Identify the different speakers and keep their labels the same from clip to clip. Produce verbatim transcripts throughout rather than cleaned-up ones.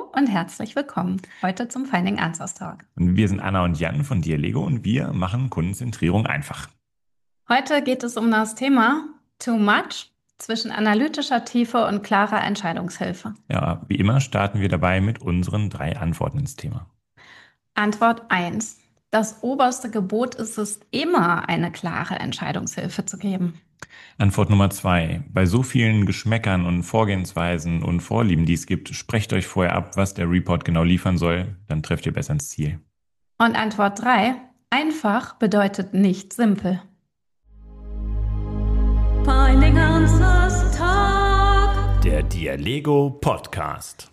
Speaker 1: Hallo und herzlich willkommen heute zum Finding Answers Talk.
Speaker 2: Und wir sind Anna und Jan von Dialego und wir machen Kundenzentrierung einfach.
Speaker 1: Heute geht es um das Thema Too Much zwischen analytischer Tiefe und klarer Entscheidungshilfe.
Speaker 2: Ja, wie immer starten wir dabei mit unseren drei Antworten ins Thema.
Speaker 1: Antwort eins: Das oberste Gebot ist es, immer eine klare Entscheidungshilfe zu geben.
Speaker 2: Antwort Nummer zwei. Bei so vielen Geschmäckern und Vorgehensweisen und Vorlieben, die es gibt, sprecht euch vorher ab, was der Report genau liefern soll. Dann trefft ihr besser ins Ziel.
Speaker 1: Und Antwort drei: Einfach bedeutet nicht simpel.
Speaker 3: Finding Answers Talk.
Speaker 2: Der Dialego Podcast.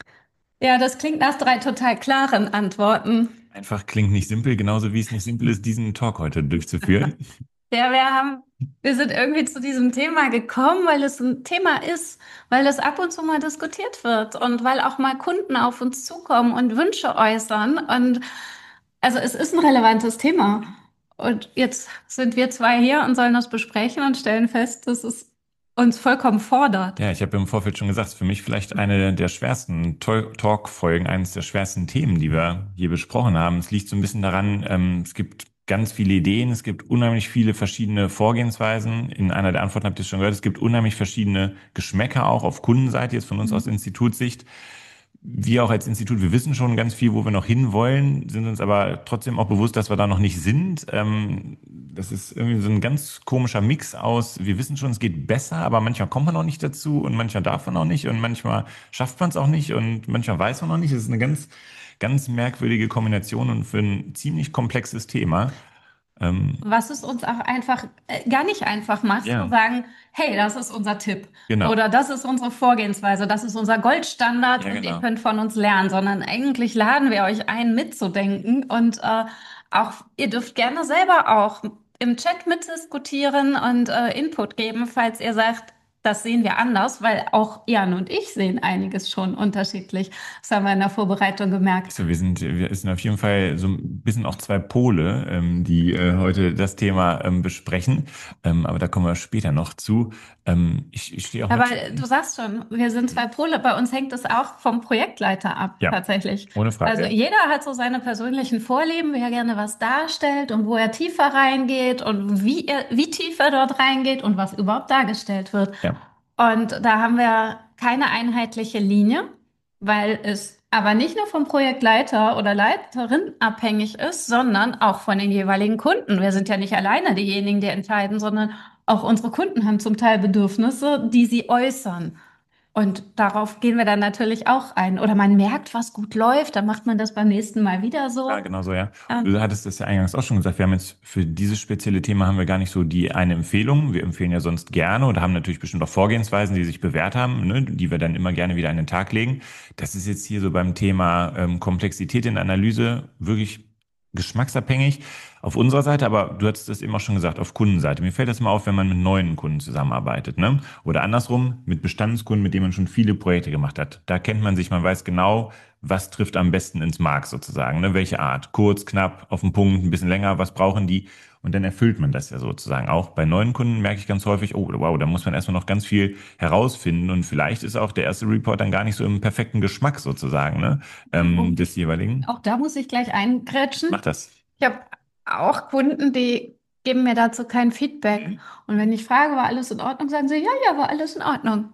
Speaker 1: Ja, das klingt nach drei total klaren Antworten.
Speaker 2: Einfach klingt nicht simpel, genauso wie es nicht simpel ist, diesen Talk heute durchzuführen.
Speaker 1: Ja, wir haben, wir sind irgendwie zu diesem Thema gekommen, weil es ein Thema ist, weil es ab und zu mal diskutiert wird und weil auch mal Kunden auf uns zukommen und Wünsche äußern. Und also es ist ein relevantes Thema. Und jetzt sind wir zwei hier und sollen das besprechen und stellen fest, dass es uns vollkommen fordert.
Speaker 2: Ja, ich habe im Vorfeld schon gesagt, für mich vielleicht eine der schwersten Tol- Talk-Folgen, eines der schwersten Themen, die wir hier besprochen haben. Es liegt so ein bisschen daran, ähm, es gibt ganz viele Ideen, es gibt unheimlich viele verschiedene Vorgehensweisen. In einer der Antworten habt ihr es schon gehört, es gibt unheimlich verschiedene Geschmäcker auch auf Kundenseite, jetzt von uns aus
Speaker 1: Mhm.
Speaker 2: Institutssicht. Wir auch als Institut, wir wissen schon ganz viel, wo wir noch hinwollen, sind uns aber trotzdem auch bewusst, dass wir da noch nicht sind. Ähm, das ist irgendwie so ein ganz komischer Mix aus, wir wissen schon, es geht besser, aber manchmal kommt man auch nicht dazu und manchmal darf man auch nicht und manchmal schafft man es auch nicht und manchmal weiß man auch nicht. Es ist eine ganz, ganz merkwürdige Kombination und für ein ziemlich komplexes Thema. Ähm,
Speaker 1: Was es uns auch einfach äh, gar nicht einfach macht, zu
Speaker 2: ja,
Speaker 1: sagen, hey, das ist unser Tipp
Speaker 2: genau.
Speaker 1: oder das ist unsere Vorgehensweise, das ist unser Goldstandard
Speaker 2: Ja,
Speaker 1: und ihr
Speaker 2: genau.
Speaker 1: könnt von uns lernen, sondern eigentlich laden wir euch ein, mitzudenken und äh, auch ihr dürft gerne selber auch im Chat mitdiskutieren und äh, Input geben, falls ihr sagt, das sehen wir anders, weil auch Jan und ich sehen einiges schon unterschiedlich. Das haben wir in der Vorbereitung gemerkt.
Speaker 2: So, wir sind, wir sind auf jeden Fall so ein bisschen auch zwei Pole, ähm, die äh, heute das Thema ähm, besprechen. Ähm, aber da kommen wir später noch zu. Ähm, ich, ich stehe auch
Speaker 1: Aber
Speaker 2: mit.
Speaker 1: du sagst schon, wir sind zwei Pole. Bei uns hängt es auch vom Projektleiter ab,
Speaker 2: Ja,
Speaker 1: tatsächlich.
Speaker 2: ohne
Speaker 1: Also
Speaker 2: Frage.
Speaker 1: jeder hat so seine persönlichen Vorlieben, wie er gerne was darstellt und wo er tiefer reingeht und wie er, wie tief er dort reingeht und was überhaupt dargestellt wird.
Speaker 2: Ja,
Speaker 1: Und da haben wir keine einheitliche Linie, weil es aber nicht nur vom Projektleiter oder Leiterin abhängig ist, sondern auch von den jeweiligen Kunden. Wir sind ja nicht alleine diejenigen, die entscheiden, sondern auch unsere Kunden haben zum Teil Bedürfnisse, die sie äußern. Und darauf gehen wir dann natürlich auch ein. Oder man merkt, was gut läuft, dann macht man das beim nächsten Mal wieder
Speaker 2: ja,
Speaker 1: so.
Speaker 2: genau so, ja.
Speaker 1: Ähm,
Speaker 2: Du hattest das ja eingangs auch schon gesagt. Wir haben jetzt für dieses spezielle Thema haben wir gar nicht so die eine Empfehlung. Wir empfehlen ja sonst gerne oder haben natürlich bestimmt auch Vorgehensweisen, die sich bewährt haben, ne, die wir dann immer gerne wieder an den Tag legen. Das ist jetzt hier so beim Thema ähm, Komplexität in der Analyse wirklich geschmacksabhängig auf unserer Seite, aber du hattest das eben auch schon gesagt, auf Kundenseite. Mir fällt das mal auf, wenn man mit neuen Kunden zusammenarbeitet, ne? Oder andersrum, mit Bestandskunden, mit denen man schon viele Projekte gemacht hat. Da kennt man sich, man weiß genau, was trifft am besten ins Mark sozusagen, ne? Welche Art? Kurz, knapp, auf den Punkt, ein bisschen länger, was brauchen die? Und dann erfüllt man das ja sozusagen auch. Bei neuen Kunden merke ich ganz häufig, oh wow, da muss man erstmal noch ganz viel herausfinden und vielleicht ist auch der erste Report dann gar nicht so im perfekten Geschmack sozusagen, ne? Ähm,
Speaker 1: und
Speaker 2: des jeweiligen.
Speaker 1: auch da muss ich gleich eingrätschen.
Speaker 2: Macht das.
Speaker 1: Ich habe auch Kunden, die geben mir dazu kein Feedback.
Speaker 2: Mhm.
Speaker 1: Und wenn ich frage, war alles in Ordnung, sagen sie, ja, ja, war alles in Ordnung.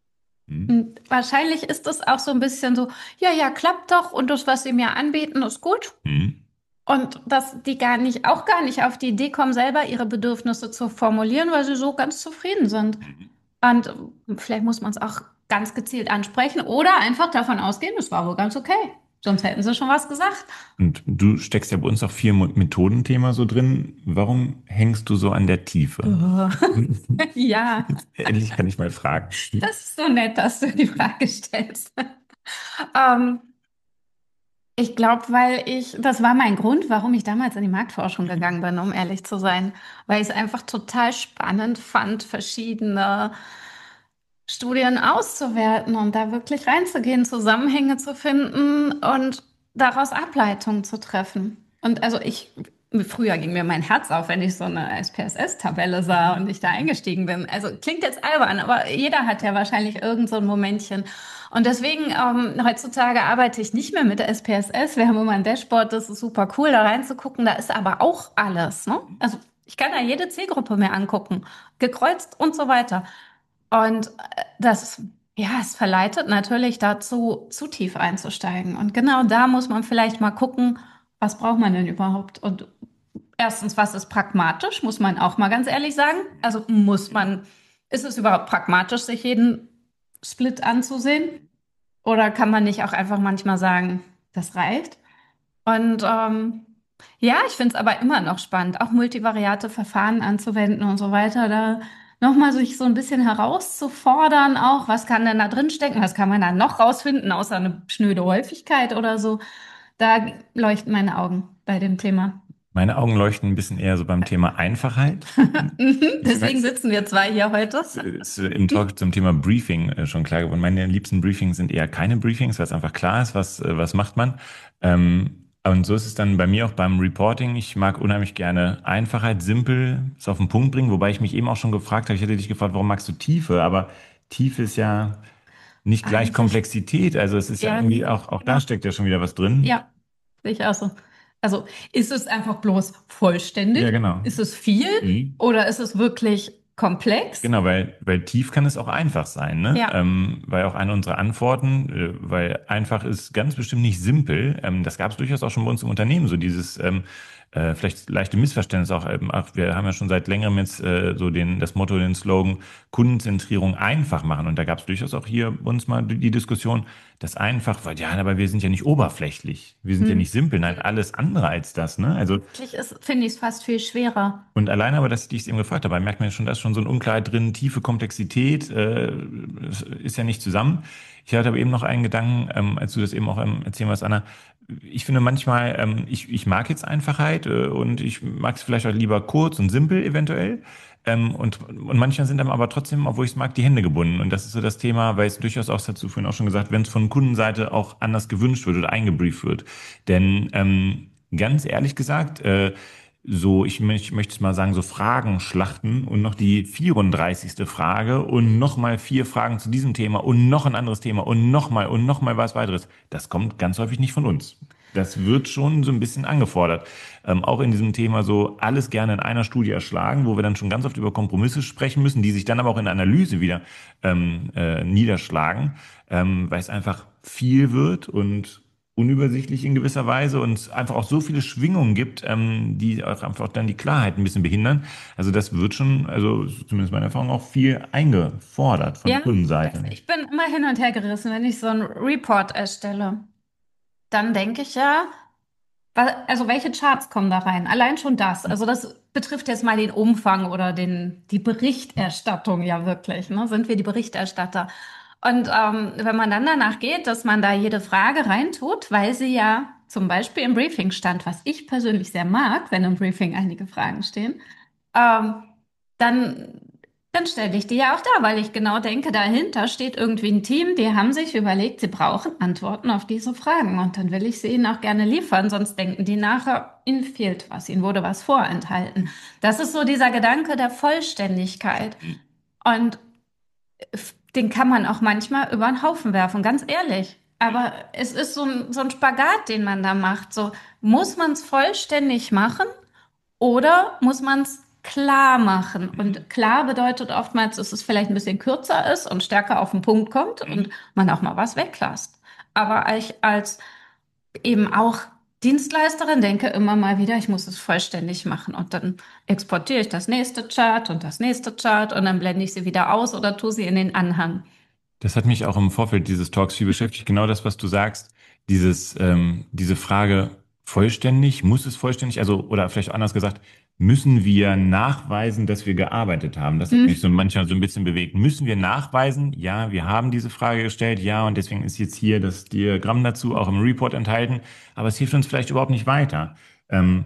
Speaker 2: Mhm.
Speaker 1: Und wahrscheinlich ist es auch so ein bisschen so, ja, ja, klappt doch und das, was sie mir anbieten, ist gut.
Speaker 2: Mhm.
Speaker 1: Und dass die gar nicht, auch gar nicht auf die Idee kommen, selber ihre Bedürfnisse zu formulieren, weil sie so ganz zufrieden sind.
Speaker 2: Mhm.
Speaker 1: Und vielleicht muss man es auch ganz gezielt ansprechen oder einfach davon ausgehen, es war wohl ganz okay. Sonst hätten sie schon was gesagt.
Speaker 2: Und du steckst ja bei uns auch viel Mo- Methodenthema so drin. Warum hängst du so an der Tiefe?
Speaker 1: Oh. Ja,
Speaker 2: Endlich kann ich mal fragen.
Speaker 1: das ist so nett, dass du die Frage stellst. Ähm, ich glaube, weil ich, das war mein Grund, warum ich damals in die Marktforschung gegangen bin, um ehrlich zu sein, weil ich es einfach total spannend fand, verschiedene Studien auszuwerten und da wirklich reinzugehen, Zusammenhänge zu finden und daraus Ableitungen zu treffen. Und also ich früher ging mir mein Herz auf, wenn ich so eine S P S S-Tabelle sah und ich da eingestiegen bin. Also klingt jetzt albern, aber jeder hat ja wahrscheinlich irgend so ein Momentchen. Und deswegen, ähm, heutzutage arbeite ich nicht mehr mit der S P S S. Wir haben immer ein Dashboard, das ist super cool, da reinzugucken. Da ist aber auch alles, ne? Also ich kann da jede Zielgruppe mir angucken, gekreuzt und so weiter. Und äh, das, ja, es verleitet natürlich dazu, zu tief einzusteigen. Und genau da muss man vielleicht mal gucken, was braucht man denn überhaupt? Und erstens, was ist pragmatisch, muss man auch mal ganz ehrlich sagen. Also muss man, ist es überhaupt pragmatisch, sich jeden Split anzusehen? Oder kann man nicht auch einfach manchmal sagen, das reicht? Und ähm, ja, ich finde es aber immer noch spannend, auch multivariate Verfahren anzuwenden und so weiter. Da nochmal sich so ein bisschen herauszufordern, auch was kann denn da drin stecken, was kann man da noch rausfinden, außer eine schnöde Häufigkeit oder so. Da leuchten meine Augen bei dem Thema.
Speaker 2: Meine Augen leuchten ein bisschen eher so beim Thema Einfachheit.
Speaker 1: Mhm,
Speaker 2: Ich
Speaker 1: deswegen
Speaker 2: weiß,
Speaker 1: sitzen wir zwei hier heute.
Speaker 2: es ist im Talk zum Thema Briefing äh, schon klar geworden. Meine liebsten Briefings sind eher keine Briefings, weil es einfach klar ist, was, äh, was macht man. Ähm, und so ist es dann bei mir auch beim Reporting. Ich mag unheimlich gerne Einfachheit, simpel, es auf den Punkt bringen, wobei ich mich eben auch schon gefragt habe, ich hätte dich gefragt, warum magst du Tiefe? Aber Tiefe ist ja nicht gleich
Speaker 1: Eigentlich,
Speaker 2: Komplexität. Also es ist ja
Speaker 1: ja,
Speaker 2: irgendwie auch, auch da
Speaker 1: ja,
Speaker 2: steckt ja schon wieder was drin.
Speaker 1: ja, sehe ich auch so. Also ist es einfach bloß
Speaker 2: Ja,
Speaker 1: vollständig?
Speaker 2: genau.
Speaker 1: Ist es viel?
Speaker 2: Mhm.
Speaker 1: Oder ist es wirklich komplex?
Speaker 2: Genau, weil, weil tief kann es auch einfach sein, ne?
Speaker 1: Ja.
Speaker 2: Ähm, weil auch eine unserer Antworten, äh, weil einfach ist ganz bestimmt nicht simpel. Ähm, das gab es durchaus auch schon bei uns im Unternehmen, so dieses ähm, äh, vielleicht leichte Missverständnis auch. Ähm, auch wir haben ja schon seit längerem jetzt äh, so den das Motto, den Slogan Kundenzentrierung einfach machen. Und da gab es durchaus auch hier bei uns mal die die Diskussion, das einfach, weil ja, aber wir sind ja nicht oberflächlich, wir sind ja
Speaker 1: Hm.
Speaker 2: nicht simpel, nein, alles andere als das, ne? Also
Speaker 1: Eigentlich ist, finde ich es fast viel schwerer.
Speaker 2: und alleine aber, dass ich dich eben gefragt habe, merkt man ja schon, da ist schon so eine Unklarheit drin, tiefe Komplexität äh, ist ja nicht zusammen. Ich hatte aber eben noch einen Gedanken, ähm, als du das eben auch ähm, erzählen warst, Anna. Ich finde manchmal, ähm, ich, ich mag jetzt Einfachheit äh, und ich mag es vielleicht auch lieber kurz und simpel eventuell. Ähm, und, und manchmal sind dann aber trotzdem, obwohl ich es mag, die Hände gebunden. Und das ist so das Thema, weil es durchaus auch, das hast du vorhin auch schon gesagt, wenn es von Kundenseite auch anders gewünscht wird oder eingebrieft wird. Denn ähm, ganz ehrlich gesagt, äh, so, ich, mö- ich möchte es mal sagen, so Fragen schlachten und noch die vierunddreißigste Frage und nochmal vier Fragen zu diesem Thema und noch ein anderes Thema und nochmal und nochmal was weiteres. Das kommt ganz häufig nicht von uns. Das wird schon so ein bisschen angefordert. Ähm, auch in diesem Thema so alles gerne in einer Studie erschlagen, wo wir dann schon ganz oft über Kompromisse sprechen müssen, die sich dann aber auch in der Analyse wieder ähm, äh, niederschlagen, ähm, weil es einfach viel wird und unübersichtlich in gewisser Weise und es einfach auch so viele Schwingungen gibt, ähm, die auch einfach dann die Klarheit ein bisschen behindern. Also das wird schon, also zumindest meine Erfahrung, auch viel eingefordert von
Speaker 1: Ja,
Speaker 2: Kundenseite.
Speaker 1: ich bin immer hin und her gerissen, wenn ich so einen Report erstelle. Dann denke ich ja, wa- also welche Charts kommen da rein? Allein schon das. Also das betrifft jetzt mal den Umfang oder den, die Berichterstattung ja wirklich. Ne? Sind wir die Berichterstatter? Und ähm, wenn man dann danach geht, dass man da jede Frage reintut, weil sie ja zum Beispiel im Briefing stand, was ich persönlich sehr mag, wenn im Briefing einige Fragen stehen, ähm, dann, dann stelle ich die ja auch da, weil ich genau denke, dahinter steht irgendwie ein Team, die haben sich überlegt, sie brauchen Antworten auf diese Fragen. Und dann will ich sie ihnen auch gerne liefern, sonst denken die nachher, ihnen fehlt was, ihnen wurde was vorenthalten. Das ist so dieser Gedanke der Vollständigkeit. Und f- den kann man auch manchmal über den Haufen werfen, ganz ehrlich. Aber es ist so ein, so ein Spagat, den man da macht. So, muss man es vollständig machen? Oder muss man es klar machen? Und klar bedeutet oftmals, dass es vielleicht ein bisschen kürzer ist und stärker auf den Punkt kommt und man auch mal was weglässt. Aber ich als eben auch Dienstleisterin denke immer mal wieder, ich muss es vollständig machen. Und dann exportiere ich das nächste Chart und das nächste Chart und dann blende ich sie wieder aus oder tue sie in den Anhang.
Speaker 2: Das hat mich auch im Vorfeld dieses Talks viel beschäftigt. Genau das, was du sagst. Dieses, ähm, diese Frage vollständig, muss es vollständig, also, oder vielleicht auch anders gesagt, müssen wir nachweisen, dass wir gearbeitet haben? Das hat
Speaker 1: Hm.
Speaker 2: mich so manchmal so ein bisschen bewegt. Müssen wir nachweisen? Ja, wir haben diese Frage gestellt, ja, und deswegen ist jetzt hier das Diagramm dazu auch im Report enthalten, aber es hilft uns vielleicht überhaupt nicht weiter. Ähm,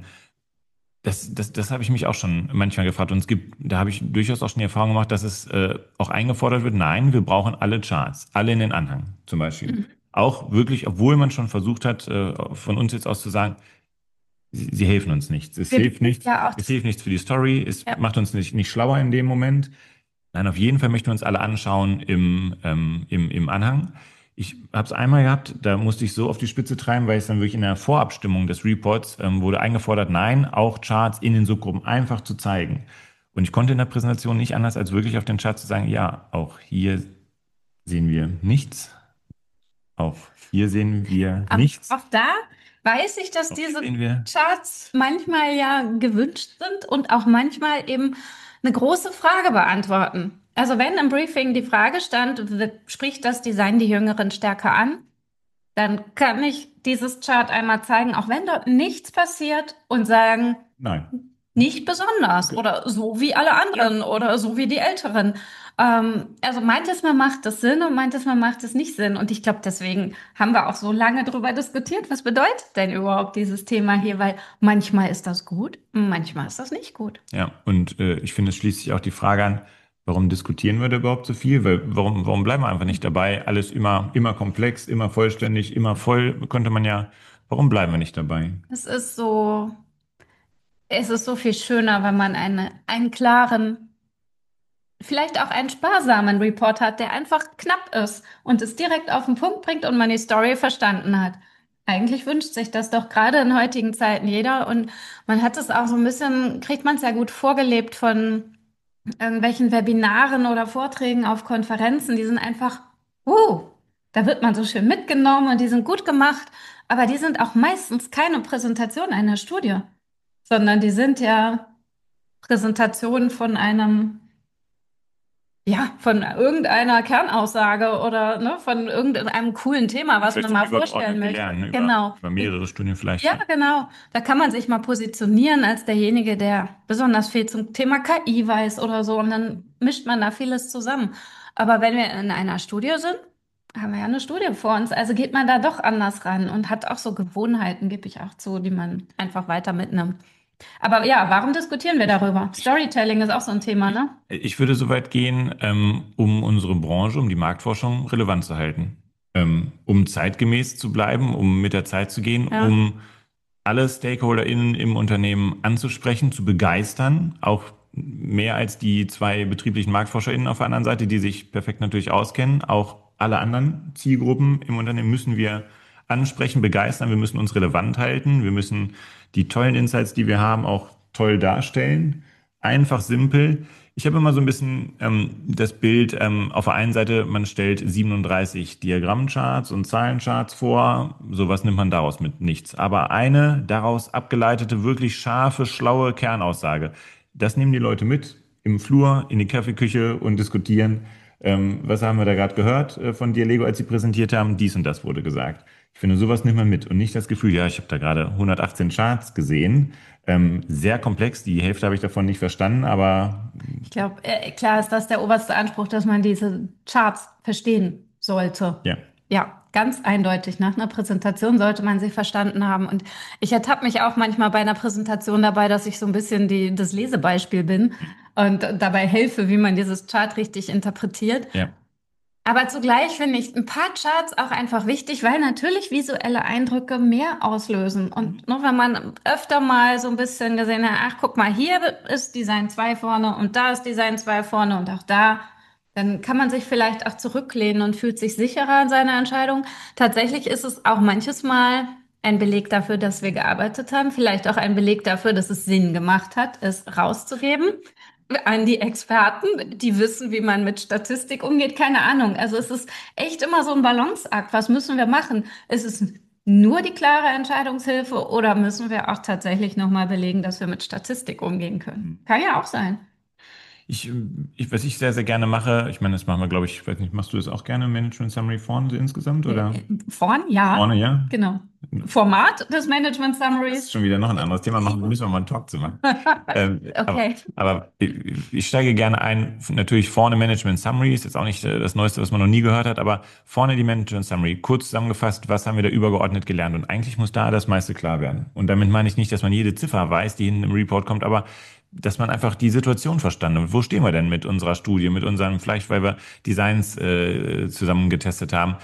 Speaker 2: das, das, das habe ich mich auch schon manchmal gefragt. Und es gibt, da habe ich durchaus auch schon die Erfahrung gemacht, dass es äh, auch eingefordert wird, nein, wir brauchen alle Charts, alle in den Anhang zum Beispiel.
Speaker 1: Hm.
Speaker 2: Auch wirklich, obwohl man schon versucht hat, äh, von uns jetzt aus zu sagen, sie, sie helfen uns nichts. Es
Speaker 1: Wir
Speaker 2: hilft nichts.
Speaker 1: ja auch
Speaker 2: Es hilft nichts für die Story. Es
Speaker 1: ja.
Speaker 2: macht uns nicht, nicht schlauer in dem Moment. Nein, auf jeden Fall möchten wir uns alle anschauen im, ähm, im, im Anhang. Ich habe es einmal gehabt, da musste ich so auf die Spitze treiben, weil es dann wirklich in der Vorabstimmung des Reports ähm, wurde eingefordert, nein, auch Charts in den Subgruppen einfach zu zeigen. Und ich konnte in der Präsentation nicht anders, als wirklich auf den Chart zu sagen, ja, auch hier sehen wir nichts. Auch hier sehen wir
Speaker 1: Aber
Speaker 2: nichts.
Speaker 1: auch da weiß ich, dass
Speaker 2: Auch
Speaker 1: diese
Speaker 2: sehen wir.
Speaker 1: Charts manchmal ja gewünscht sind und auch manchmal eben eine große Frage beantworten. Also wenn im Briefing die Frage stand, w- spricht das Design die Jüngeren stärker an, dann kann ich dieses Chart einmal zeigen, auch wenn dort nichts passiert und sagen,
Speaker 2: Nein.
Speaker 1: nicht besonders oder so wie alle anderen oder so wie die Älteren. Ähm, also manches Mal macht das Sinn und manches Mal macht es nicht Sinn. Und ich glaube, deswegen haben wir auch so lange darüber diskutiert, was bedeutet denn überhaupt dieses Thema hier? Weil manchmal ist das gut, manchmal ist das nicht gut.
Speaker 2: Ja, und äh, ich finde, es schließt sich auch die Frage an, warum diskutieren wir da überhaupt so viel? Weil warum, warum bleiben wir einfach nicht dabei? Alles immer, immer komplex, immer vollständig, immer voll, könnte man ja, warum bleiben wir nicht dabei?
Speaker 1: Es ist so, es ist so viel schöner, wenn man eine, einen klaren, vielleicht auch einen sparsamen Report hat, der einfach knapp ist und es direkt auf den Punkt bringt und man die Story verstanden hat. Eigentlich wünscht sich das doch gerade in heutigen Zeiten jeder und man hat es auch so ein bisschen, kriegt man es ja gut vorgelebt von irgendwelchen Webinaren oder Vorträgen auf Konferenzen. Die sind einfach, uh, da wird man so schön mitgenommen und die sind gut gemacht, aber die sind auch meistens keine Präsentation einer Studie, sondern die sind ja Präsentationen von einem ja, von irgendeiner Kernaussage oder ne, von irgendeinem coolen Thema, was
Speaker 2: Vielleicht
Speaker 1: man mal
Speaker 2: so übergeordnet
Speaker 1: vorstellen möchte.
Speaker 2: lernen, ne? Über,
Speaker 1: Genau.
Speaker 2: über mehrere Studien vielleicht.
Speaker 1: Ja, genau. Da kann man sich mal positionieren als derjenige, der besonders viel zum Thema K I weiß oder so. Und dann mischt man da vieles zusammen. Aber wenn wir in einer Studie sind, haben wir ja eine Studie vor uns. Also geht man da doch anders ran und hat auch so Gewohnheiten, gebe ich auch zu, die man einfach weiter mitnimmt. Aber ja, warum diskutieren wir darüber? Storytelling ist auch so ein Thema, ne?
Speaker 2: Ich würde so weit gehen, ähm, um unsere Branche, um die Marktforschung relevant zu halten. Ähm, um zeitgemäß zu bleiben, um mit der Zeit zu gehen,
Speaker 1: Ja.
Speaker 2: um alle StakeholderInnen im Unternehmen anzusprechen, zu begeistern, auch mehr als die zwei betrieblichen MarktforscherInnen auf der anderen Seite, die sich perfekt natürlich auskennen. Auch alle anderen Zielgruppen im Unternehmen müssen wir ansprechen, begeistern. Wir müssen uns relevant halten. Wir müssen die tollen Insights, die wir haben, auch toll darstellen. Einfach, simpel. Ich habe immer so ein bisschen ähm, das Bild, ähm, auf der einen Seite, man stellt siebenunddreißig Diagrammcharts und Zahlencharts vor. Sowas nimmt man daraus mit nichts. Aber eine daraus abgeleitete, wirklich scharfe, schlaue Kernaussage, das nehmen die Leute mit im Flur, in die Kaffeeküche und diskutieren. Ähm, was haben wir da gerade gehört äh, von dir, Lego, als sie präsentiert haben? Dies und das wurde gesagt. Ich finde, sowas nimmt man mit und nicht das Gefühl, ja, ich habe da gerade hundertachtzehn Charts gesehen. Ähm, sehr komplex, die Hälfte habe ich davon nicht verstanden, aber
Speaker 1: Ich glaube, äh, klar ist das der oberste Anspruch, dass man diese Charts verstehen sollte.
Speaker 2: ja.
Speaker 1: Ja, ganz eindeutig. Nach einer Präsentation sollte man sie verstanden haben. Und ich ertappe mich auch manchmal bei einer Präsentation dabei, dass ich so ein bisschen die, das Lesebeispiel bin und dabei helfe, wie man dieses Chart richtig interpretiert.
Speaker 2: Ja.
Speaker 1: Aber zugleich finde ich ein paar Charts auch einfach wichtig, weil natürlich visuelle Eindrücke mehr auslösen. Und nur wenn man öfter mal so ein bisschen gesehen hat, ach, guck mal, hier ist Design zwei vorne und da ist Design zwei vorne und auch da, dann kann man sich vielleicht auch zurücklehnen und fühlt sich sicherer in seiner Entscheidung. Tatsächlich ist es auch manches Mal ein Beleg dafür, dass wir gearbeitet haben, vielleicht auch ein Beleg dafür, dass es Sinn gemacht hat, es rauszugeben an die Experten, die wissen, wie man mit Statistik umgeht. Keine Ahnung. Also es ist echt immer so ein Balanceakt. Was müssen wir machen? Ist es nur die klare Entscheidungshilfe oder müssen wir auch tatsächlich nochmal belegen, dass wir mit Statistik umgehen können? Kann ja auch sein.
Speaker 2: Ich, ich, was ich sehr, sehr gerne mache, ich meine, das machen wir, glaube ich, ich weiß nicht, machst du das auch gerne, Management Summary vorne so insgesamt, oder?
Speaker 1: Vorn, ja.
Speaker 2: Vorne, ja?
Speaker 1: Genau. Format des Management
Speaker 2: Das ist
Speaker 1: Summaries.
Speaker 2: schon wieder noch ein anderes Thema, machen, müssen wir mal einen Talk zu machen. Ähm,
Speaker 1: Okay.
Speaker 2: Aber, aber ich, ich steige gerne ein, natürlich vorne Management Summary, ist jetzt auch nicht äh, das Neueste, was man noch nie gehört hat, aber vorne die Management Summary, kurz zusammengefasst, was haben wir da übergeordnet gelernt? Und eigentlich muss da das meiste klar werden. Und damit meine ich nicht, dass man jede Ziffer weiß, die hinten im Report kommt, aber dass man einfach die Situation verstanden hat. Wo stehen wir denn mit unserer Studie, mit unseren, vielleicht weil wir Designs äh, zusammen getestet haben,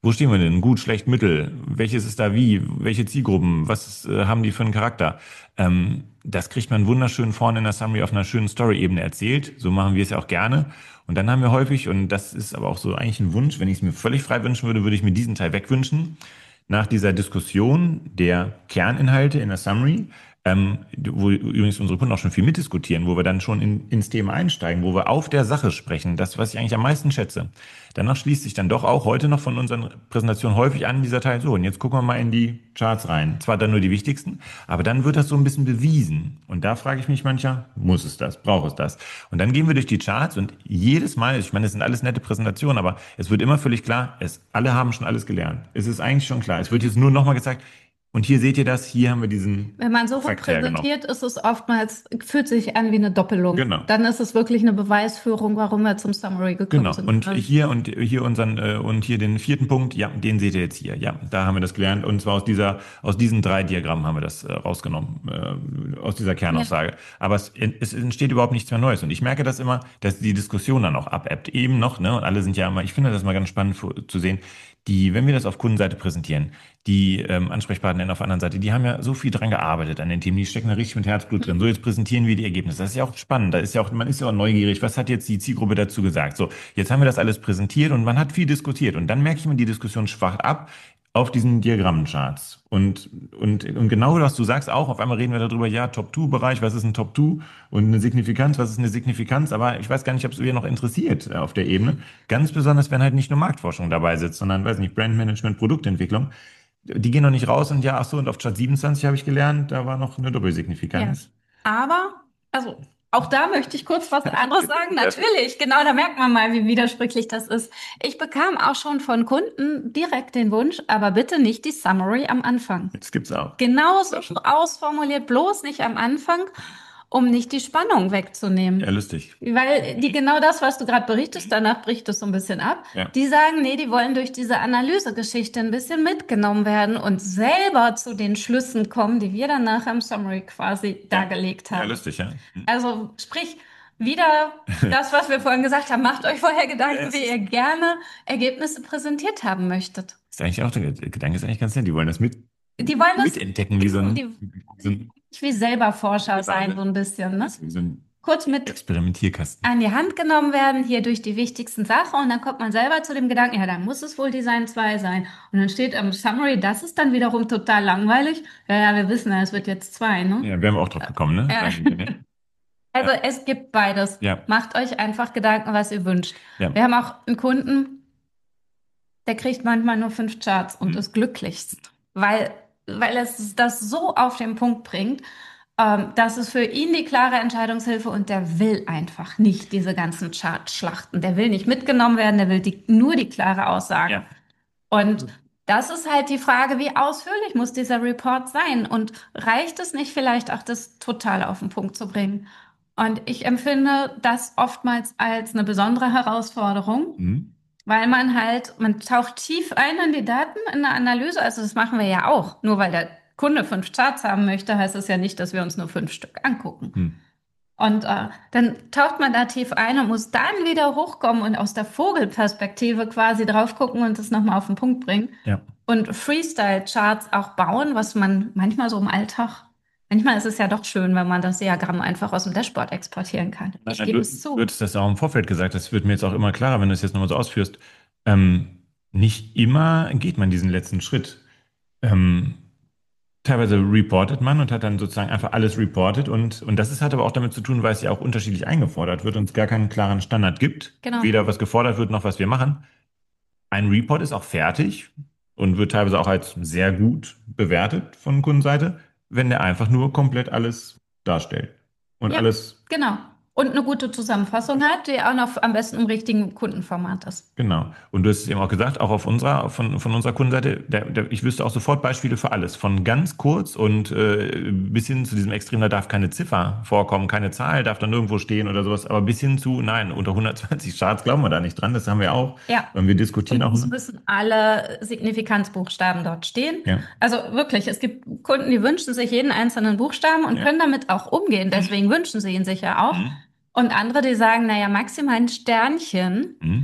Speaker 2: Wo stehen wir denn? Gut, schlecht, mittel? Welches ist da wie? Welche Zielgruppen? Was äh, haben die für einen Charakter? Ähm, das kriegt man wunderschön vorne in der Summary auf einer schönen Story-Ebene erzählt. So machen wir es ja auch gerne. Und dann haben wir häufig, und das ist aber auch so eigentlich ein Wunsch, wenn ich es mir völlig frei wünschen würde, würde ich mir diesen Teil wegwünschen. Nach dieser Diskussion der Kerninhalte in der Summary, ähm, wo übrigens unsere Kunden auch schon viel mitdiskutieren, wo wir dann schon in, ins Thema einsteigen, wo wir auf der Sache sprechen, das, was ich eigentlich am meisten schätze. Danach schließt sich dann doch auch heute noch von unseren Präsentationen häufig an dieser Teil so. Und jetzt gucken wir mal in die Charts rein. Zwar dann nur die wichtigsten, aber dann wird das so ein bisschen bewiesen. Und da frage ich mich mancher, muss es das? Braucht es das? Und dann gehen wir durch die Charts und jedes Mal, ich meine, das sind alles nette Präsentationen, aber es wird immer völlig klar, es, alle haben schon alles gelernt. Es ist eigentlich schon klar. Es wird jetzt nur nochmal gezeigt, und hier seht ihr das, hier haben wir diesen
Speaker 1: Wenn man so
Speaker 2: Fakt hergenommen.
Speaker 1: präsentiert, ist es oftmals, fühlt sich an wie eine Doppelung.
Speaker 2: Genau.
Speaker 1: Dann ist es wirklich eine Beweisführung, warum wir zum Summary gekommen
Speaker 2: Genau.
Speaker 1: sind.
Speaker 2: Und
Speaker 1: Also,
Speaker 2: hier und hier unseren äh, und hier den vierten Punkt, ja, den seht ihr jetzt hier. Ja, da haben wir das gelernt und zwar aus dieser aus diesen drei Diagrammen haben wir das äh, rausgenommen äh, aus dieser Kernaussage. Aber es, es entsteht überhaupt nichts mehr Neues und ich merke das immer, dass die Diskussion dann auch abebbt eben noch, ne? Und alle sind ja immer, ich finde das mal ganz spannend zu sehen. Die, wenn wir das auf Kundenseite präsentieren, die ähm, AnsprechpartnerInnen auf der anderen Seite, die haben ja so viel dran gearbeitet an den Themen, die stecken da richtig mit Herzblut drin. So, jetzt präsentieren wir die Ergebnisse. Das ist ja auch spannend. Da ist ja auch, man ist ja auch neugierig. Was hat jetzt die Zielgruppe dazu gesagt? So, jetzt haben wir das alles präsentiert und man hat viel diskutiert. Und dann merke ich mir, die Diskussion schwacht ab auf diesen Diagrammencharts. Und, und, und genau was du sagst auch, auf einmal reden wir darüber, ja, Top-zwei-Bereich, was ist ein Top-zwei? Und eine Signifikanz, was ist eine Signifikanz? Aber ich weiß gar nicht, ob es wieder noch interessiert äh, auf der Ebene. Ganz besonders, wenn halt nicht nur Marktforschung dabei sitzt, sondern, weiß nicht, Brandmanagement, Produktentwicklung. Die gehen noch nicht raus und ja, ach so, und auf Chart siebenundzwanzig habe ich gelernt, da war noch eine Doppelsignifikanz.
Speaker 1: ja. Aber, also auch da möchte ich kurz was anderes sagen. Natürlich, genau, da merkt man mal, wie widersprüchlich das ist. Ich bekam auch schon von Kunden direkt den Wunsch, aber bitte nicht die Summary am Anfang.
Speaker 2: Das gibt's auch.
Speaker 1: Genauso ausformuliert, bloß nicht am Anfang, um nicht die Spannung wegzunehmen.
Speaker 2: Ja, lustig.
Speaker 1: Weil die genau das, was du gerade berichtest, danach bricht es so ein bisschen ab.
Speaker 2: Ja.
Speaker 1: Die sagen, nee, die wollen durch diese Analysegeschichte ein bisschen mitgenommen werden und selber zu den Schlüssen kommen, die wir dann nachher im Summary quasi dargelegt
Speaker 2: Ja,
Speaker 1: haben.
Speaker 2: lustig, ja.
Speaker 1: Also sprich, wieder das, was wir vorhin gesagt haben, macht euch vorher Gedanken, wie ihr gerne Ergebnisse präsentiert haben möchtet.
Speaker 2: Ist eigentlich auch, der Gedanke ist eigentlich ganz nett. Die wollen das mit,
Speaker 1: Die wollen das
Speaker 2: mitentdecken, wie so ein,
Speaker 1: die,
Speaker 2: wie so ein,
Speaker 1: wie selber Forscher sein, so ein bisschen, ne?
Speaker 2: wie so ein
Speaker 1: Kurz mit
Speaker 2: Experimentierkasten.
Speaker 1: an die Hand genommen werden, hier durch die wichtigsten Sachen und dann kommt man selber zu dem Gedanken, ja, dann muss es wohl Design zwei sein. Und dann steht am Summary, das ist dann wiederum total langweilig. Ja, ja, wir wissen ja, es wird jetzt zwei, ne?
Speaker 2: Ja, wären wir auch drauf gekommen, ne?
Speaker 1: Ja. Also es gibt beides.
Speaker 2: Ja.
Speaker 1: Macht euch einfach Gedanken, was ihr wünscht.
Speaker 2: Ja.
Speaker 1: Wir haben auch einen Kunden, der kriegt manchmal nur fünf Charts und
Speaker 2: Mhm.
Speaker 1: ist glücklichst, weil, weil es das so auf den Punkt bringt, ähm, das ist für ihn die klare Entscheidungshilfe und der will einfach nicht diese ganzen Chartschlachten. Der will nicht mitgenommen werden, der will die, nur die klare Aussage.
Speaker 2: Ja.
Speaker 1: Und das ist halt die Frage, wie ausführlich muss dieser Report sein? Und reicht es nicht vielleicht auch, das total auf den Punkt zu bringen? Und ich empfinde das oftmals als eine besondere Herausforderung,
Speaker 2: Mhm.
Speaker 1: weil man halt, man taucht tief ein in die Daten, in der Analyse. Also das machen wir ja auch. Nur weil der Kunde fünf Charts haben möchte, heißt es ja nicht, dass wir uns nur fünf Stück angucken.
Speaker 2: Mhm. Und
Speaker 1: äh, dann taucht man da tief ein und muss dann wieder hochkommen und aus der Vogelperspektive quasi drauf gucken und das nochmal auf den Punkt bringen.
Speaker 2: Ja.
Speaker 1: Und Freestyle-Charts auch bauen, was man manchmal so im Alltag, manchmal ist es ja doch schön, wenn man das Diagramm einfach aus dem Dashboard exportieren kann. Ich
Speaker 2: Nein,
Speaker 1: gebe
Speaker 2: du,
Speaker 1: es zu.
Speaker 2: Du hattest das auch im Vorfeld gesagt, das wird mir jetzt auch immer klarer, wenn du es jetzt nochmal so ausführst. Ähm, nicht immer geht man diesen letzten Schritt. Ähm, teilweise reportet man und hat dann sozusagen einfach alles reported und, und das ist, hat aber auch damit zu tun, weil es ja auch unterschiedlich eingefordert wird und es gar keinen klaren Standard gibt.
Speaker 1: Genau.
Speaker 2: Weder was gefordert wird, noch was wir machen. Ein Report ist auch fertig und wird teilweise auch als sehr gut bewertet von Kundenseite, wenn der einfach nur komplett alles darstellt und
Speaker 1: Ja.
Speaker 2: alles.
Speaker 1: Genau. Und eine gute Zusammenfassung hat, die auch noch am besten im richtigen Kundenformat ist.
Speaker 2: Genau. Und du hast es eben auch gesagt, auch auf unserer, von, von unserer Kundenseite, der, der, ich wüsste auch sofort Beispiele für alles. Von ganz kurz und äh, bis hin zu diesem Extrem, da darf keine Ziffer vorkommen, keine Zahl darf dann irgendwo stehen oder sowas, aber bis hin zu, nein, unter hundertzwanzig Charts glauben wir da nicht dran, das haben wir auch.
Speaker 1: Ja.
Speaker 2: Und wir diskutieren
Speaker 1: Und
Speaker 2: auch.
Speaker 1: es müssen alle Signifikanzbuchstaben dort stehen.
Speaker 2: Ja.
Speaker 1: Also wirklich, es gibt Kunden, die wünschen sich jeden einzelnen Buchstaben und
Speaker 2: Ja.
Speaker 1: können damit auch umgehen. Deswegen wünschen sie ihn sich ja auch.
Speaker 2: Mhm.
Speaker 1: Und andere, die sagen, naja, maximal ein Sternchen.
Speaker 2: Mhm.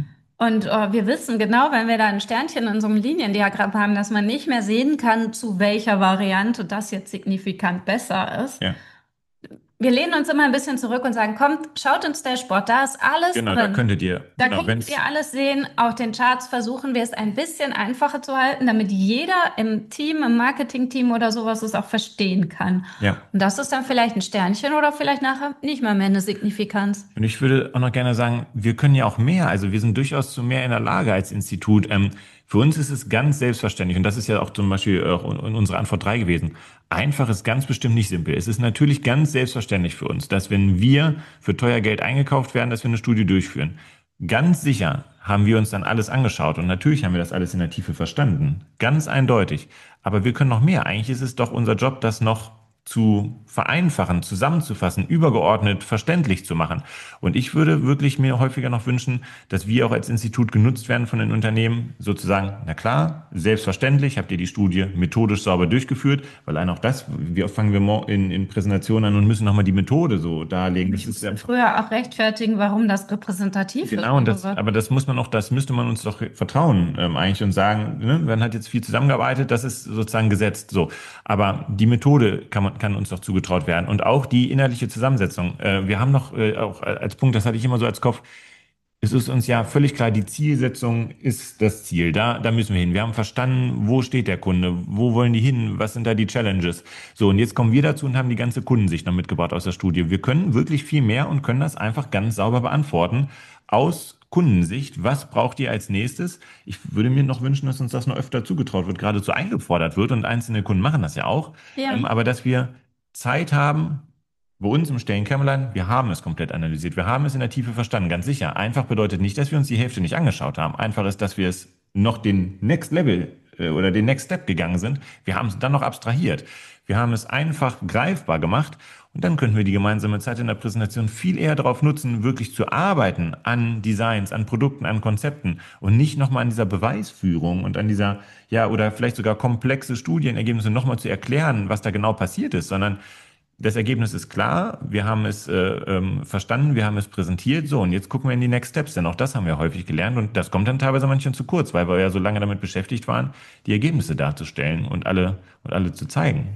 Speaker 1: Und äh, wir wissen genau, wenn wir da ein Sternchen in so einem Liniendiagramm haben, dass man nicht mehr sehen kann, zu welcher Variante das jetzt signifikant besser ist.
Speaker 2: Ja.
Speaker 1: Wir lehnen uns immer ein bisschen zurück und sagen, kommt, schaut ins Dashboard, da ist alles
Speaker 2: Genau, da
Speaker 1: drin.
Speaker 2: könntet ihr,
Speaker 1: Da
Speaker 2: genau,
Speaker 1: könnt
Speaker 2: wenn's,
Speaker 1: ihr alles sehen. Auf den Charts versuchen wir es ein bisschen einfacher zu halten, damit jeder im Team, im Marketing-Team oder sowas es auch verstehen kann.
Speaker 2: ja.
Speaker 1: Und das ist dann vielleicht ein Sternchen oder vielleicht nachher nicht mal mehr eine Signifikanz.
Speaker 2: Und ich würde auch noch gerne sagen, wir können ja auch mehr. Also wir sind durchaus zu mehr in der Lage als Institut. Ähm, für uns ist es ganz selbstverständlich, und das ist ja auch zum Beispiel auch in unserer Antwort drei gewesen. Einfach ist ganz bestimmt nicht simpel. Es ist natürlich ganz selbstverständlich für uns, dass wenn wir für teuer Geld eingekauft werden, dass wir eine Studie durchführen. Ganz sicher haben wir uns dann alles angeschaut und natürlich haben wir das alles in der Tiefe verstanden. Ganz eindeutig. Aber wir können noch mehr. Eigentlich ist es doch unser Job, das noch zu vereinfachen, zusammenzufassen, übergeordnet verständlich zu machen. Und ich würde wirklich mir häufiger noch wünschen, dass wir auch als Institut genutzt werden von den Unternehmen, sozusagen, na klar, selbstverständlich habt ihr die Studie methodisch sauber durchgeführt, weil allein auch das, wie oft fangen wir in, in Präsentationen an und müssen nochmal die Methode so darlegen. Das ist ja
Speaker 1: Früher auch rechtfertigen, warum das repräsentativ ist.
Speaker 2: Genau, und das, aber das muss man auch, das müsste man uns doch vertrauen ähm, eigentlich und sagen, ne, man hat jetzt viel zusammengearbeitet, das ist sozusagen gesetzt, so. Aber die Methode kann man, kann uns doch zugetraut werden und auch die inhaltliche Zusammensetzung. Äh, wir haben noch äh, auch als Punkt, das hatte ich immer so als Kopf, es ist uns ja völlig klar, die Zielsetzung ist das Ziel. Da, da müssen wir hin. Wir haben verstanden, wo steht der Kunde, wo wollen die hin, was sind da die Challenges. So, und jetzt kommen wir dazu und haben die ganze Kundensicht noch mitgebracht aus der Studie. Wir können wirklich viel mehr und können das einfach ganz sauber beantworten aus Kundensicht. Was braucht ihr als nächstes? Ich würde mir noch wünschen, dass uns das noch öfter zugetraut wird, geradezu eingefordert wird und einzelne Kunden machen das ja auch.
Speaker 1: Ja.
Speaker 2: Ähm, aber dass wir Zeit haben, bei uns im Stellenkämmerlein, wir haben es komplett analysiert. Wir haben es in der Tiefe verstanden, ganz sicher. Einfach bedeutet nicht, dass wir uns die Hälfte nicht angeschaut haben. Einfach ist, dass wir es noch den Next Level äh, oder den Next Step gegangen sind. Wir haben es dann noch abstrahiert. Wir haben es einfach greifbar gemacht und dann könnten wir die gemeinsame Zeit in der Präsentation viel eher darauf nutzen, wirklich zu arbeiten an Designs, an Produkten, an Konzepten und nicht nochmal an dieser Beweisführung und an dieser, ja, oder vielleicht sogar komplexe Studienergebnisse nochmal zu erklären, was da genau passiert ist, sondern das Ergebnis ist klar, wir haben es äh, ähm, verstanden, wir haben es präsentiert, so und jetzt gucken wir in die Next Steps, denn auch das haben wir häufig gelernt und das kommt dann teilweise manchmal zu kurz, weil wir ja so lange damit beschäftigt waren, die Ergebnisse darzustellen und alle und alle zu zeigen.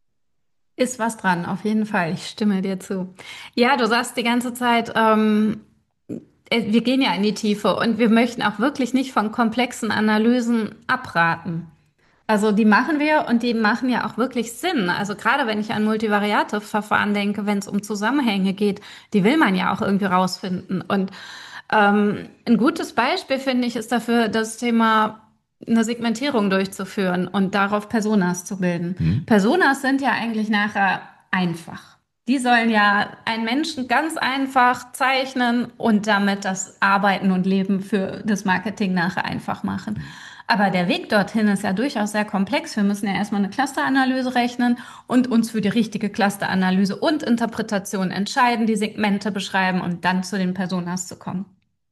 Speaker 1: Ist was dran, auf jeden Fall. Ich stimme dir zu. Ja, du sagst die ganze Zeit, ähm, äh, wir gehen ja in die Tiefe und wir möchten auch wirklich nicht von komplexen Analysen abraten. Also die machen wir und die machen ja auch wirklich Sinn. Also gerade wenn ich an Multivariate-Verfahren denke, wenn es um Zusammenhänge geht, die will man ja auch irgendwie rausfinden. Und ähm, ein gutes Beispiel, finde ich, ist dafür das Thema, eine Segmentierung durchzuführen und darauf Personas zu bilden.
Speaker 2: Mhm.
Speaker 1: Personas sind ja eigentlich nachher einfach. Die sollen ja einen Menschen ganz einfach zeichnen und damit das Arbeiten und Leben für das Marketing nachher einfach machen. Aber der Weg dorthin ist ja durchaus sehr komplex. Wir müssen ja erstmal eine Clusteranalyse rechnen und uns für die richtige Clusteranalyse und Interpretation entscheiden, die Segmente beschreiben und dann zu den Personas zu kommen.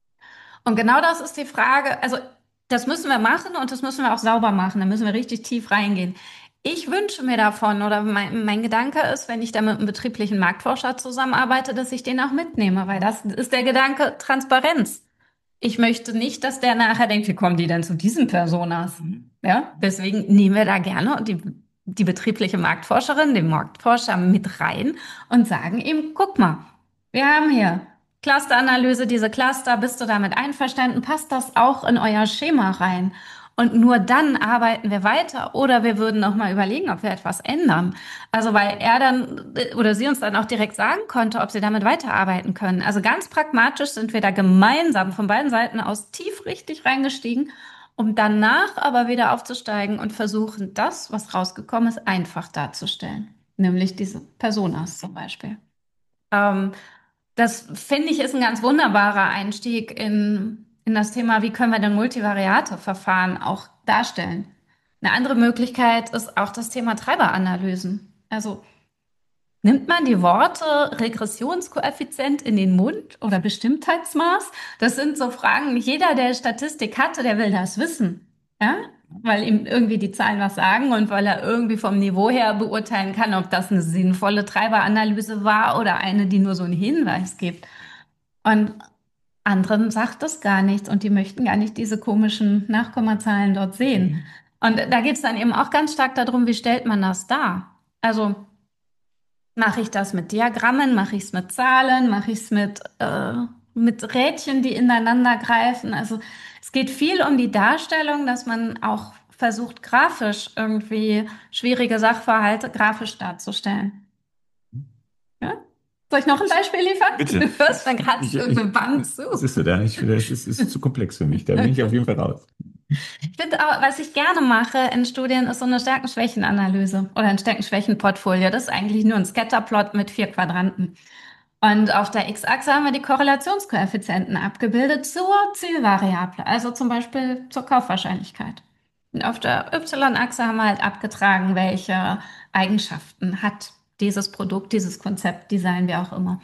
Speaker 1: Und genau das ist die Frage, also das müssen wir machen und das müssen wir auch sauber machen. Da müssen wir richtig tief reingehen. Ich wünsche mir davon oder mein, mein Gedanke ist, wenn ich da mit einem betrieblichen Marktforscher zusammenarbeite, dass ich den auch mitnehme, weil das ist der Gedanke Transparenz. Ich möchte nicht, dass der nachher denkt, wie kommen die denn zu diesen Personas? Ja, deswegen nehmen wir da gerne die, die betriebliche Marktforscherin, den Marktforscher mit rein und sagen ihm, guck mal, wir haben hier Clusteranalyse, diese Cluster, bist du damit einverstanden? Passt das auch in euer Schema rein? Und nur dann arbeiten wir weiter oder wir würden noch mal überlegen, ob wir etwas ändern. Also weil er dann oder sie uns dann auch direkt sagen konnte, ob sie damit weiterarbeiten können. Also ganz pragmatisch sind wir da gemeinsam von beiden Seiten aus tief richtig reingestiegen, um danach aber wieder aufzusteigen und versuchen, das, was rausgekommen ist, einfach darzustellen. Nämlich diese Personas zum Beispiel. Ähm, das finde ich ist ein ganz wunderbarer Einstieg in in das Thema, wie können wir denn Multivariate-Verfahren auch darstellen. Eine andere Möglichkeit ist auch das Thema Treiberanalysen. Also nimmt man die Worte Regressionskoeffizient in den Mund oder Bestimmtheitsmaß? Das sind so Fragen, jeder, der Statistik hatte, der will das wissen. Ja? Weil ihm irgendwie die Zahlen was sagen und weil er irgendwie vom Niveau her beurteilen kann, ob das eine sinnvolle Treiberanalyse war oder eine, die nur so einen Hinweis gibt. Und Anderen sagt das gar nichts und die möchten gar nicht diese komischen Nachkommazahlen dort sehen. Und da geht es dann eben auch ganz stark darum, wie stellt man das dar? Also mache ich das mit Diagrammen, mache ich es mit Zahlen, mache ich es mit, äh, mit Rädchen, die ineinander greifen. Also es geht viel um die Darstellung, dass man auch versucht, grafisch irgendwie schwierige Sachverhalte grafisch darzustellen. Ja? Soll ich noch ein Beispiel liefern?
Speaker 2: Bitte.
Speaker 1: Du hörst mir gerade
Speaker 2: Ich,
Speaker 1: so
Speaker 2: ich,
Speaker 1: eine Band zu.
Speaker 2: das ist so da. Ich, das ist, ist zu komplex für mich. Da bin ich auf jeden Fall raus.
Speaker 1: Ich finde auch, was ich gerne mache in Studien, ist so eine Stärken-Schwächen-Analyse oder ein Stärken-Schwächen-Portfolio. Das ist eigentlich nur ein Scatterplot mit vier Quadranten. Und auf der X-Achse haben wir die Korrelationskoeffizienten abgebildet zur Zielvariable, also zum Beispiel zur Kaufwahrscheinlichkeit. Und auf der Y-Achse haben wir halt abgetragen, welche Eigenschaften hat dieses Produkt, dieses Konzept, Design, wie auch immer.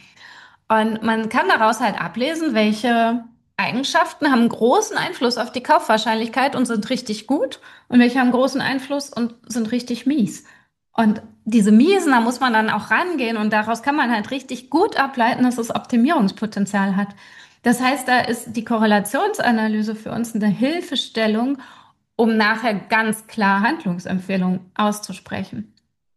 Speaker 1: Und man kann daraus halt ablesen, welche Eigenschaften haben großen Einfluss auf die Kaufwahrscheinlichkeit und sind richtig gut und welche haben großen Einfluss und sind richtig mies. Und diese Miesen, da muss man dann auch rangehen und daraus kann man halt richtig gut ableiten, dass es Optimierungspotenzial hat. Das heißt, da ist die Korrelationsanalyse für uns eine Hilfestellung, um nachher ganz klar Handlungsempfehlungen auszusprechen.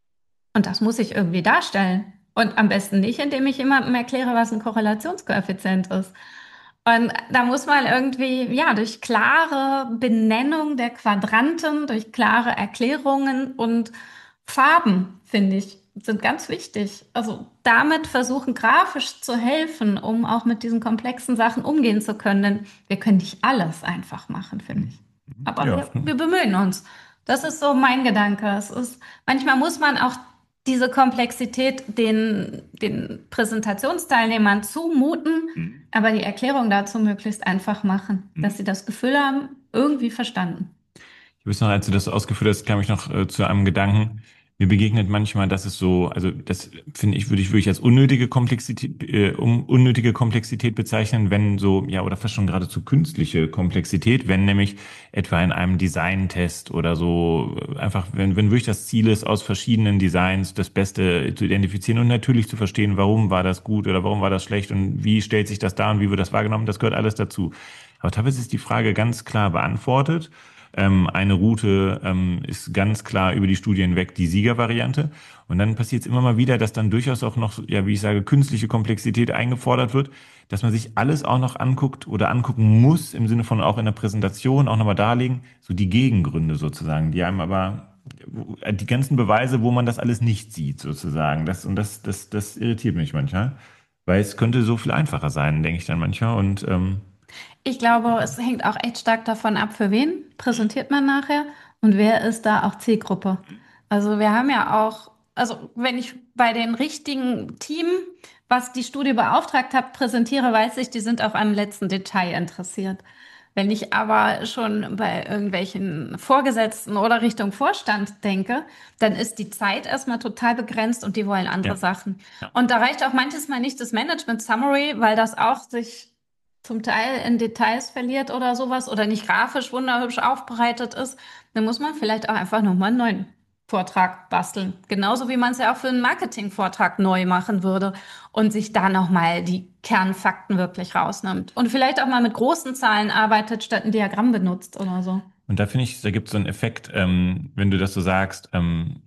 Speaker 1: Und das muss ich irgendwie darstellen. Und am besten nicht, indem ich jemandem erkläre, was ein Korrelationskoeffizient ist. Und da muss man irgendwie, ja, durch klare Benennung der Quadranten, durch klare Erklärungen und Farben, finde ich, sind ganz wichtig. Also damit versuchen, grafisch zu helfen, um auch mit diesen komplexen Sachen umgehen zu können. Denn wir können nicht alles einfach machen, finde ich. Aber
Speaker 2: Ja,
Speaker 1: wir, wir bemühen uns. Das ist so mein Gedanke. Es ist, manchmal muss man auch diese Komplexität den, den Präsentationsteilnehmern zumuten,
Speaker 2: Mhm.
Speaker 1: aber die Erklärung dazu möglichst einfach machen, dass sie das Gefühl haben, irgendwie verstanden.
Speaker 2: Ich weiß noch, als du das ausgeführt hast, kam ich noch äh, zu einem Gedanken. Mir begegnet manchmal, dass es so, also das finde ich, würde ich wirklich als unnötige Komplexität, äh, um, unnötige Komplexität bezeichnen, wenn so, ja, oder fast schon geradezu künstliche Komplexität, wenn nämlich etwa in einem Designtest oder so, äh, einfach, wenn, wenn wirklich das Ziel ist, aus verschiedenen Designs das Beste zu identifizieren und natürlich zu verstehen, warum war das gut oder warum war das schlecht und wie stellt sich das dar und wie wird das wahrgenommen, das gehört alles dazu. Aber teilweise ist die Frage ganz klar beantwortet. Ähm, eine Route ähm, ist ganz klar über die Studie hinweg die Siegervariante. Und dann passiert es immer mal wieder, dass dann durchaus auch noch, ja, wie ich sage, künstliche Komplexität eingefordert wird, dass man sich alles auch noch anguckt oder angucken muss, im Sinne von auch in der Präsentation auch nochmal darlegen, so die Gegengründe sozusagen, die einem aber die ganzen Beweise, wo man das alles nicht sieht, sozusagen. Das, und das, das, das irritiert mich manchmal, weil es könnte so viel einfacher sein, denke ich dann manchmal. Und ähm,
Speaker 1: Ich glaube, es hängt auch echt stark davon ab, für wen präsentiert man nachher und wer ist da auch Zielgruppe. Also wir haben ja auch, also wenn ich bei den richtigen Team, was die Studie beauftragt hat, präsentiere, weiß ich, die sind auch am letzten Detail interessiert. Wenn ich aber schon bei irgendwelchen Vorgesetzten oder Richtung Vorstand denke, dann ist die Zeit erstmal total begrenzt und die wollen andere
Speaker 2: ja.
Speaker 1: Sachen.
Speaker 2: Ja.
Speaker 1: Und da reicht auch manches Mal nicht das Management Summary, weil das auch sich zum Teil in Details verliert oder sowas oder nicht grafisch wunderhübsch aufbereitet ist, dann muss man vielleicht auch einfach nochmal einen neuen Vortrag basteln. Genauso wie man es ja auch für einen Marketingvortrag neu machen würde und sich da nochmal die Kernfakten wirklich rausnimmt. Und vielleicht auch mal mit großen Zahlen arbeitet, statt ein Diagramm benutzt oder so.
Speaker 2: Und da finde ich, da gibt es so einen Effekt, ähm, wenn du das so sagst, ähm,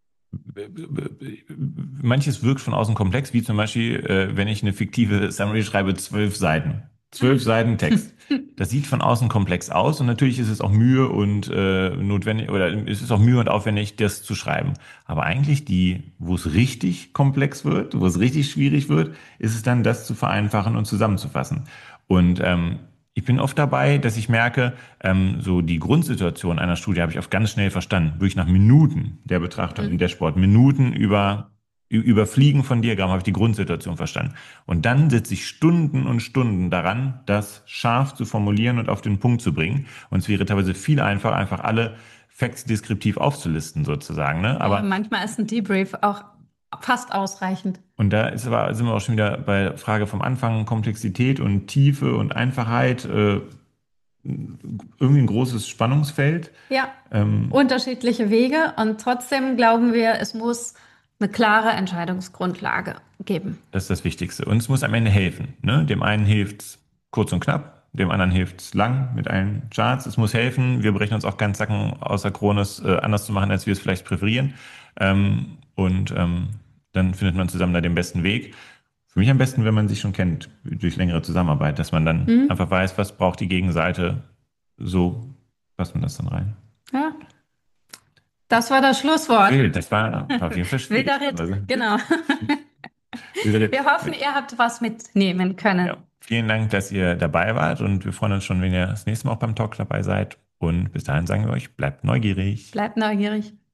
Speaker 2: manches wirkt von außen komplex, wie zum Beispiel, äh, wenn ich eine fiktive Summary schreibe, zwölf Seiten. Zwölf Seiten Text. Das sieht von außen komplex aus und natürlich ist es auch Mühe und äh, notwendig oder es ist auch Mühe und aufwendig, das zu schreiben. Aber eigentlich die, wo es richtig komplex wird, wo es richtig schwierig wird, ist es dann, das zu vereinfachen und zusammenzufassen. Und ähm, ich bin oft dabei, dass ich merke, ähm, so die Grundsituation einer Studie habe ich oft ganz schnell verstanden. Wirklich nach Minuten der Betrachtung im Dashboard, Minuten über Überfliegen von Diagrammen habe ich die Grundsituation verstanden. Und dann sitze ich Stunden und Stunden daran, das scharf zu formulieren und auf den Punkt zu bringen. Und es wäre teilweise viel einfacher, einfach alle Facts deskriptiv aufzulisten sozusagen. Ne? Aber
Speaker 1: Ja, manchmal ist ein Debrief auch fast ausreichend.
Speaker 2: und da ist aber, sind wir auch schon wieder bei der Frage vom Anfang, Komplexität und Tiefe und Einfachheit, äh, irgendwie ein großes Spannungsfeld.
Speaker 1: Ja,
Speaker 2: Ähm,
Speaker 1: unterschiedliche Wege und trotzdem glauben wir, es muss eine klare Entscheidungsgrundlage geben.
Speaker 2: Das ist das Wichtigste. Und es muss am Ende helfen. Ne? Dem einen hilft kurz und knapp, dem anderen hilft's lang mit allen Charts. Es muss helfen. Wir berechnen uns auch ganz Sachen außer Kronos äh, anders zu machen, als wir es vielleicht präferieren. Ähm, und ähm, dann findet man zusammen da den besten Weg. Für mich am besten, wenn man sich schon kennt, durch längere Zusammenarbeit, dass man dann
Speaker 1: Mhm.
Speaker 2: einfach weiß, was braucht die Gegenseite, so passt man das dann rein.
Speaker 1: Ja, das war das Schlusswort.
Speaker 2: Okay, das war auf jeden Fall schwierig.
Speaker 1: Wilder Ritt,
Speaker 2: Also,
Speaker 1: genau.
Speaker 2: Wilder Ritt.
Speaker 1: Wir hoffen, ihr habt was mitnehmen können.
Speaker 2: Ja, vielen Dank, dass ihr dabei wart und wir freuen uns schon, wenn ihr das nächste Mal auch beim Talk dabei seid. Und bis dahin sagen wir euch, bleibt neugierig.
Speaker 1: Bleibt neugierig.